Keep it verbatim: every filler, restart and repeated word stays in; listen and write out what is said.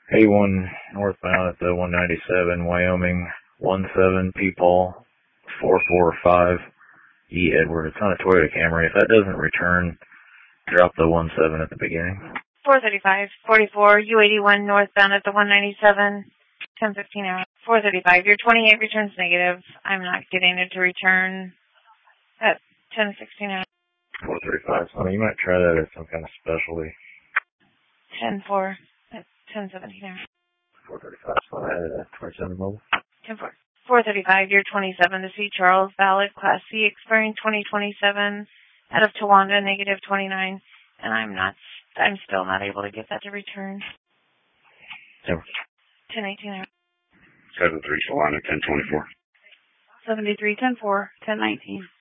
A one northbound at the one ninety-seven, Wyoming, one seven, P-Paul, four four five, E Edward. It's on a Toyota Camry. If that doesn't return, drop the one seven at the beginning. four thirty-five, forty-four, U eighty-one northbound at the one ninety-seven, ten fifteen hour. four thirty-five, your twenty-eight returns negative. I'm not getting it to return at ten sixteen hour. four thirty-five. I mean, you might try that as some kind of specialty. ten four at ten seventeen hour. four thirty-five. So I added that twenty-seven mobile. ten four. four thirty-five, your twenty-seven, the C. Charles, valid, Class C, expiring twenty twenty-seven, out of Towanda, negative twenty-nine, and I'm not, I'm still not able to get that to return. ten eighteen hour. seven three, Solana, ten twenty-four. seventy-three, ten four, ten nineteen.